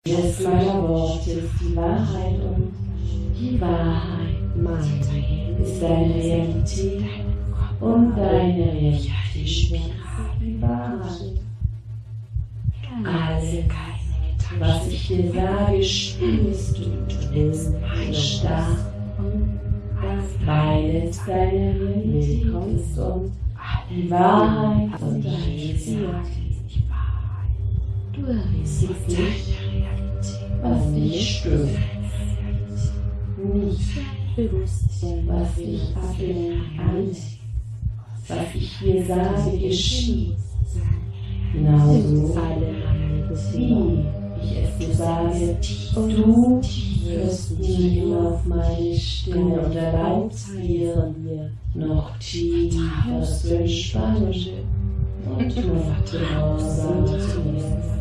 Jedes meiner Worte ist die Wahrheit und die Wahrheit ist deine Realität und deine Realität ist die Wahrheit. Alles, was ich dir sage, spürst du bist stark, weil es deine Realität ist und die Wahrheit und deine Realität. Du erlebst nicht, was dich stört, nicht was dich ablenkt, was ich dir sage, geschieht. Genauso wie ich es dir sage, du hörst nie auf meine Stimme und erlaubst dir noch tiefer zu entspannen und noch gehorsam zu werden.